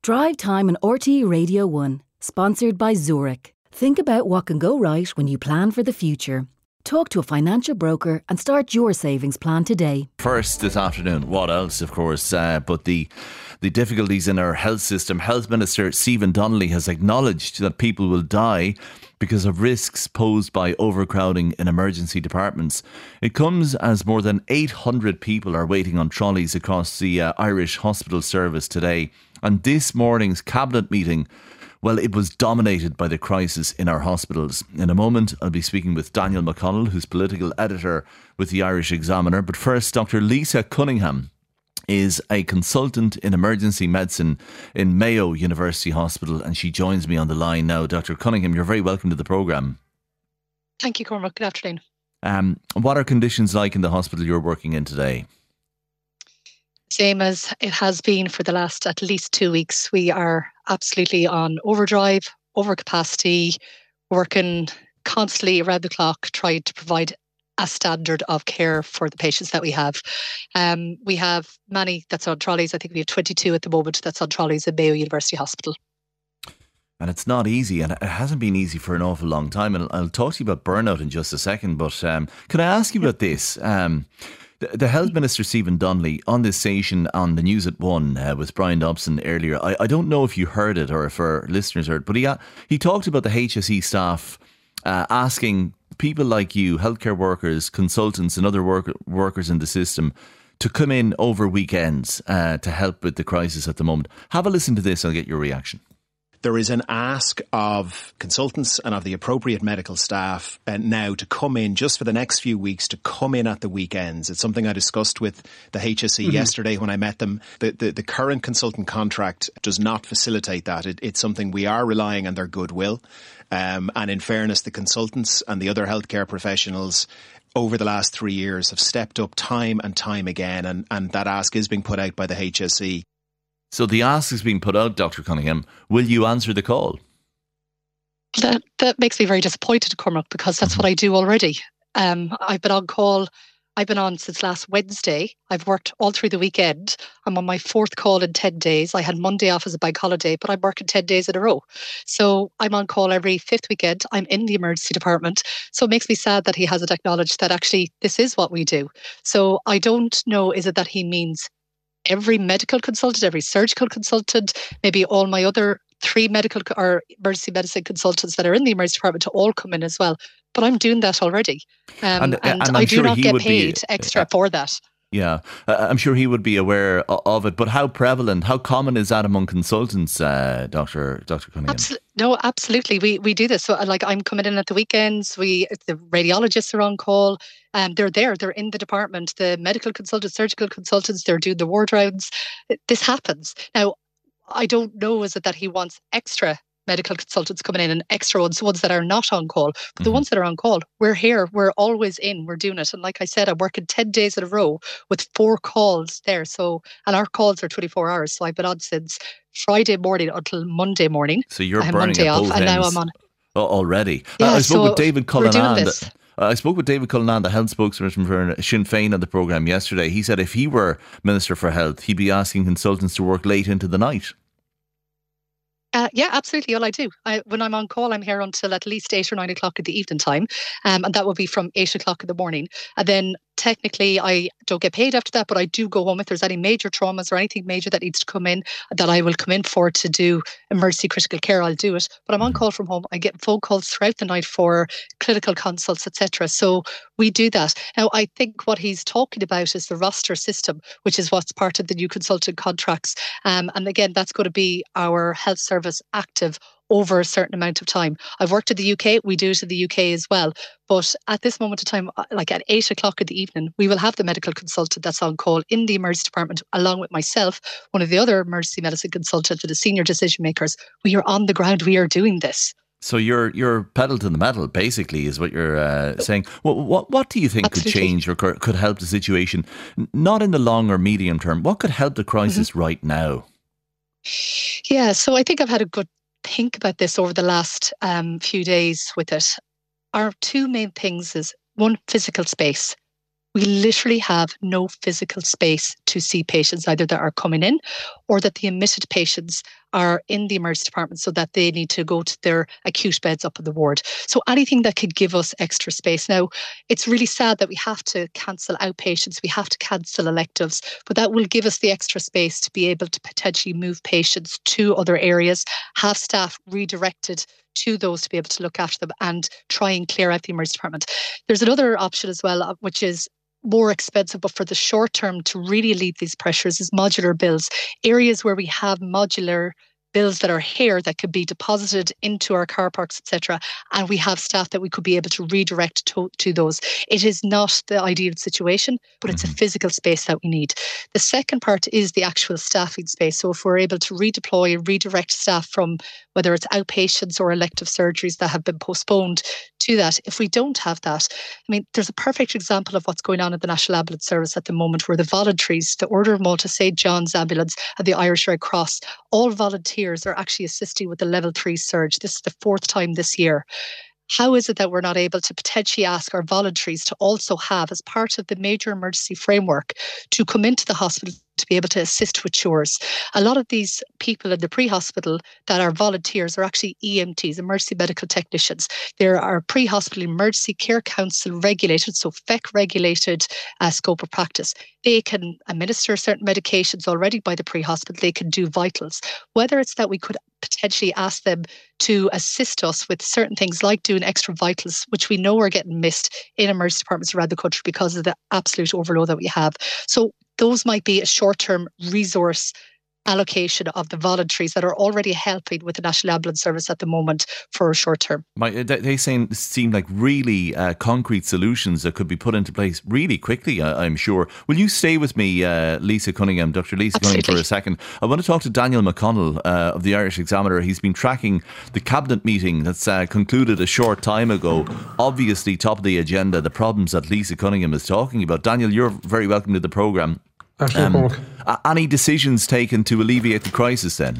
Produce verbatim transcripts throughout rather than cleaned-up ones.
Drive Time on R T E Radio one, sponsored by Zurich. Think about what can go right when you plan for the future. Talk to a financial broker and start your savings plan today. First this afternoon, what else, of course, uh, but the the difficulties in our health system. Health Minister Stephen Donnelly has acknowledged that people will die because of risks posed by overcrowding in emergency departments. It comes as more than eight hundred people are waiting on trolleys across the uh, Irish hospital service today. And this morning's cabinet meeting, well, it was dominated by the crisis in our hospitals. In a moment, I'll be speaking with Daniel McConnell, who's political editor with the Irish Examiner. But first, Doctor Lisa Cunningham is a consultant in emergency medicine in Mayo University Hospital, and she joins me on the line now. Doctor Cunningham, you're very welcome to the programme. Thank you, Cormac. Good afternoon. Um, what are conditions like in the hospital you're working in today? Same as it has been for the last at least two weeks. We are absolutely on overdrive, overcapacity, working constantly around the clock, trying to provide a standard of care for the patients that we have. Um, we have many that's on trolleys. I think we have twenty-two at the moment that's on trolleys at Mayo University Hospital. And it's not easy, and it hasn't been easy for an awful long time. And I'll talk to you about burnout in just a second. But um, can I ask you about this? Um, the, the Health Minister, Stephen Donnelly, on this station on the News at One uh, with Brian Dobson earlier, I, I don't know if you heard it or if our listeners heard, but he, uh, he talked about the H S E staff uh, asking people like you, healthcare workers, consultants and other work, workers in the system to come in over weekends uh, to help with the crisis at the moment. Have a listen to this, I'll get your reaction. There is an ask of consultants and of the appropriate medical staff uh, now to come in just for the next few weeks, to come in at the weekends. It's something I discussed with the H S E mm-hmm. yesterday when I met them. The, the, the current consultant contract does not facilitate that. It, it's something we are relying on their goodwill. Um, and in fairness, the consultants and the other healthcare professionals over the last three years have stepped up time and time again. And, and that ask is being put out by the H S E. So the ask is being put out, Doctor Cunningham. Will you answer the call? That that makes me very disappointed, Cormac, because that's what I do already. Um, I've been on call. I've been on since last Wednesday. I've worked all through the weekend. I'm on my fourth call in ten days. I had Monday off as a bank holiday, but I'm working ten days in a row. So I'm on call every fifth weekend. I'm in the emergency department. So it makes me sad that he hasn't acknowledged that actually this is what we do. So I don't know, is it that he means every medical consultant, every surgical consultant, maybe all my other three medical or emergency medicine consultants that are in the emergency department to all come in as well. But I'm doing that already. Um, and and, and I do sure not get paid be, extra uh, for that. Yeah, uh, I'm sure he would be aware of it. But how prevalent, how common is that among consultants, uh, Doctor Doctor Cunningham? Absol- no, absolutely. We we do this. So, like, I'm coming in at the weekends. We the radiologists are on call. Um, they're there. They're in the department. The medical consultants, surgical consultants, they're doing the ward rounds. This happens. Now, I don't know, is it that he wants extra medical consultants coming in and extra ones, ones that are not on call. But mm-hmm. the ones that are on call, we're here. We're always in. We're doing it. And like I said, I'm working ten days in a row with four calls there. So, and our calls are twenty-four hours. So I've been on since Friday morning until Monday morning. So you're I burning Monday at off, both and ends now I'm on. Already. Yeah, uh, I spoke so with David Cullinan. Uh, I spoke with David Cullinan, the health spokesperson for Sinn Féin on the programme yesterday. He said if he were Minister for Health, he'd be asking consultants to work late into the night. Uh, yeah, absolutely. All I do. I, when I'm on call, I'm here until at least eight or nine o'clock at the evening time. Um, and that will be from eight o'clock in the morning. And then technically I don't get paid after that, but I do go home if there's any major traumas or anything major that needs to come in that I will come in for to do emergency critical care. I'll do it. But I'm on call from home. I get phone calls throughout the night for clinical consults, et cetera. So we do that. Now, I think what he's talking about is the roster system, which is what's part of the new consultant contracts. Um, and again, that's going to be our health service active over a certain amount of time. I've worked in the U K, we do it in the U K as well. But at this moment of time, like at eight o'clock in the evening, we will have the medical consultant that's on call in the emergency department, along with myself, one of the other emergency medicine consultants, or the senior decision makers. We are on the ground, we are doing this. So you're you're pedal to the metal, basically, is what you're uh, saying. What, what what do you think Absolutely. could change or could help the situation, not in the long or medium term? What could help the crisis mm-hmm. right now? Yeah, so I think I've had a good think about this over the last um, few days with it. Our two main things is, one, physical space. We literally have no physical space to see patients, either that are coming in or that the admitted patients are in the emergency department so that they need to go to their acute beds up in the ward. So anything that could give us extra space. Now, it's really sad that we have to cancel outpatients, we have to cancel electives, but that will give us the extra space to be able to potentially move patients to other areas, have staff redirected to those to be able to look after them and try and clear out the emergency department. There's another option as well, which is more expensive, but for the short term to really alleviate these pressures, is modular bills. Areas where we have modular bills that are here that could be deposited into our car parks, et cetera, and we have staff that we could be able to redirect to, to those. It is not the ideal situation, but it's mm-hmm. a physical space that we need. The second part is the actual staffing space. So if we're able to redeploy and redirect staff from whether it's outpatients or elective surgeries that have been postponed to that, if we don't have that, I mean, there's a perfect example of what's going on at the National Ambulance Service at the moment, where the voluntaries, the Order of Malta, Saint John's Ambulance and the Irish Red Cross, all volunteers are actually assisting with the level three surge. This is the fourth time this year. How is it that we're not able to potentially ask our voluntaries to also have, as part of the major emergency framework, to come into the hospital to be able to assist with chores? A lot of these people in the pre-hospital that are volunteers are actually E M Ts, emergency medical technicians. There are pre-hospital emergency care council regulated, so F E C regulated uh, scope of practice. They can administer certain medications already by the pre-hospital. They can do vitals. Whether it's that we could potentially ask them to assist us with certain things like doing extra vitals, which we know are getting missed in emergency departments around the country because of the absolute overload that we have. So those might be a short-term resource allocation of the voluntaries that are already helping with the National Ambulance Service at the moment for a short term. My, they seem, seem like really uh, concrete solutions that could be put into place really quickly, I, I'm sure. Will you stay with me, uh, Lisa Cunningham, Doctor Lisa Absolutely. Cunningham, for a second? I want to talk to Daniel McConnell uh, of the Irish Examiner. He's been tracking the cabinet meeting that's uh, concluded a short time ago. Obviously, top of the agenda, the problems that Lisa Cunningham is talking about. Daniel, you're very welcome to the programme. Um, any decisions taken to alleviate the crisis then?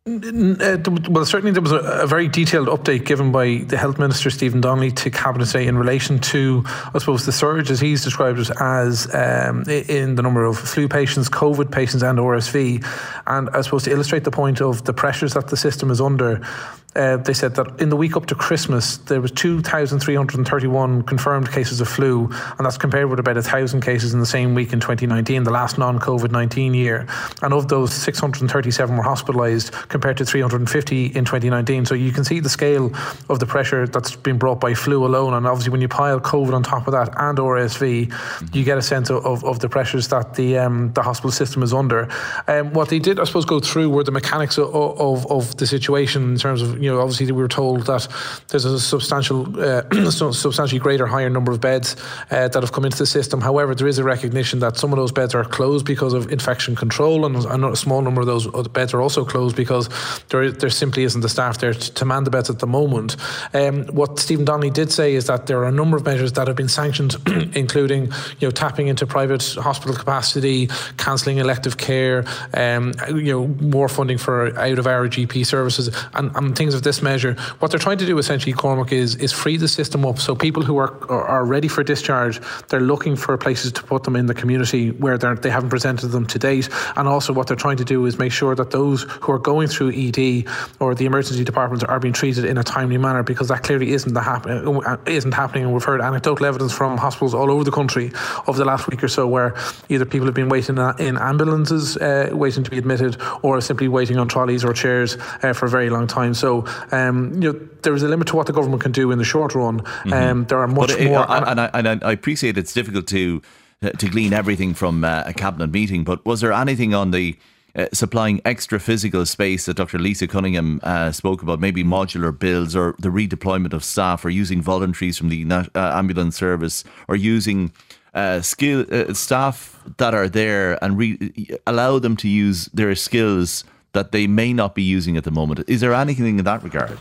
Well, certainly there was a, a very detailed update given by the Health Minister, Stephen Donnelly, to Cabinet today in relation to, I suppose, the surge, as he's described it, as um, in the number of flu patients, COVID patients and R S V. And I suppose to illustrate the point of the pressures that the system is under, Uh, they said that in the week up to Christmas, there was two thousand three hundred thirty-one confirmed cases of flu, and that's compared with about one thousand cases in the same week in twenty nineteen, the last non-COVID nineteen year. And of those, six hundred thirty-seven were hospitalised, compared to three hundred fifty in twenty nineteen. So you can see the scale of the pressure that's been brought by flu alone. And obviously when you pile COVID on top of that and R S V, you get a sense of, of, of the pressures that the um, the hospital system is under. Um, what they did, I suppose, go through were the mechanics of, of, of the situation in terms of, you know, obviously we were told that there's a substantial, uh, substantially greater, higher number of beds uh, that have come into the system. However, there is a recognition that some of those beds are closed because of infection control, and a small number of those beds are also closed because there, there simply isn't the staff there to, to man the beds at the moment. Um, what Stephen Donnelly did say is that there are a number of measures that have been sanctioned, including, you know, tapping into private hospital capacity, cancelling elective care, um, you know, more funding for out-of-hour G P services, and, and things of this measure. What they're trying to do essentially, Cormac, is is free the system up, so people who are are ready for discharge, they're looking for places to put them in the community where they they haven't presented them to date. And also what they're trying to do is make sure that those who are going through E D or the emergency departments are being treated in a timely manner, because that clearly isn't the happen isn't happening. And we've heard anecdotal evidence from hospitals all over the country over the last week or so, where either people have been waiting in ambulances, uh, waiting to be admitted, or simply waiting on trolleys or chairs uh, for a very long time. So Um, you know, there is a limit to what the government can do in the short run. Mm-hmm. Um, there are much but it, more. And, and, I, and I appreciate it's difficult to to glean everything from uh, a cabinet meeting. But was there anything on the uh, supplying extra physical space that Doctor Lisa Cunningham uh, spoke about? Maybe modular builds, or the redeployment of staff, or using voluntaries from the uh, ambulance service, or using uh, skill uh, staff that are there and re- allow them to use their skills that they may not be using at the moment. Is there anything in that regard?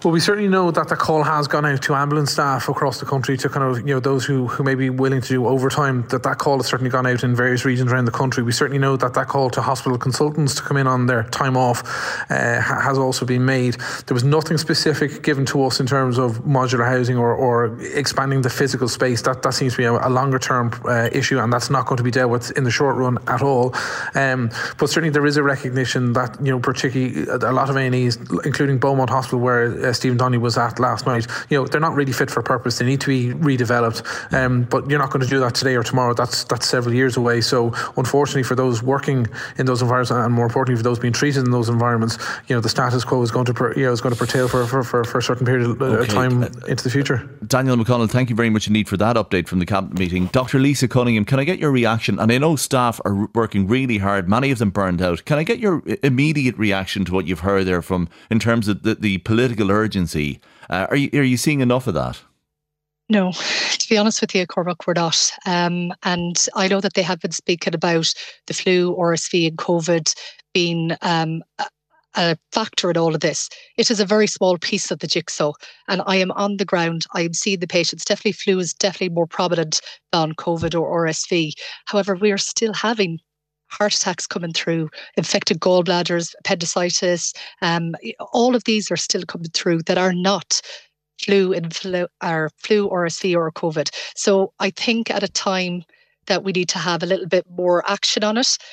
Well, we certainly know that the call has gone out to ambulance staff across the country, to kind of, you know, those who, who may be willing to do overtime, that that call has certainly gone out in various regions around the country. We certainly know that that call to hospital consultants to come in on their time off uh, has also been made. There was nothing specific given to us in terms of modular housing or, or expanding the physical space. That that seems to be a, a longer term uh, issue, and that's not going to be dealt with in the short run at all. Um, but certainly there is a recognition that, you know, particularly a lot of A and Es, including Beaumont Hospital, where uh, Stephen Donnelly was at last night, you know, they're not really fit for purpose. They need to be redeveloped. Um, but you're not going to do that today or tomorrow. That's that's several years away. So unfortunately for those working in those environments, and more importantly for those being treated in those environments, you know, the status quo is going to, per, you know, is going to curtail for, for, for, for a certain period of okay. time into the future. Daniel McConnell, thank you very much indeed for that update from the Cabinet meeting. Doctor Lisa Cunningham, can I get your reaction? And I know staff are working really hard, many of them burned out. Can I get your immediate reaction to what you've heard there from, in terms of the, the political urgency? Uh, are you are you seeing enough of that? No, to be honest with you, Cormac, we're not. Um, and I know that they have been speaking about the flu, R S V and COVID being um, a, a factor in all of this. It is a very small piece of the jigsaw, and I am on the ground. I am seeing the patients. Definitely flu is definitely more prominent than COVID or R S V. However, we are still having heart attacks coming through, infected gallbladders, appendicitis. Um, all of these are still coming through that are not flu, influ, or flu, R S V or COVID. So I think at a time that we need to have a little bit more action on it,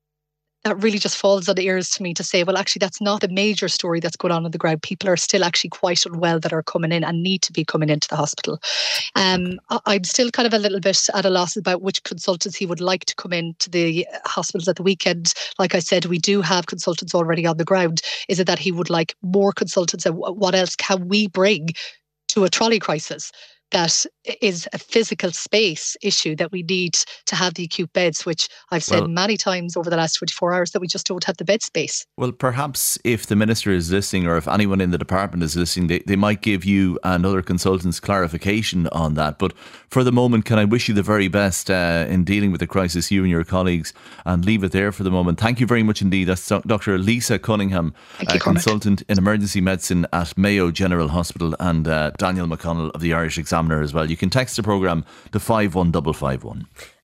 that really just falls on the ears to me to say, well, actually, that's not a major story that's going on on the ground. People are still actually quite unwell that are coming in and need to be coming into the hospital. Um, I'm still kind of a little bit at a loss about which consultants he would like to come into the hospitals at the weekend. Like I said, we do have consultants already on the ground. Is it that he would like more consultants, and what else can we bring to a trolley crisis that is a physical space issue that we need to have the acute beds, which I've said well, many times over the last twenty-four hours that we just don't have the bed space. Well, perhaps if the Minister is listening, or if anyone in the department is listening, they, they might give you and other consultants clarification on that. But for the moment, can I wish you the very best uh, in dealing with the crisis, you and your colleagues, and leave it there for the moment. Thank you very much indeed. That's Doctor Lisa Cunningham, Thank you, uh, consultant in emergency medicine at Mayo General Hospital, and uh, Daniel McConnell of the Irish Examiner as well. You can text the programme to five one five five one.